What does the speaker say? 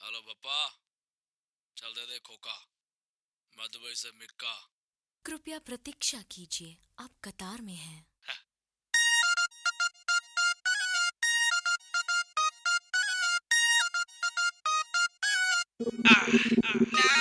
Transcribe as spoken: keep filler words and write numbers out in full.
Hello पप्पा, चल दे दे खोका, मधुबई से मिक्का। कृपया प्रतीक्षा कीजिए, आप कतार में हैं। Ah, ah,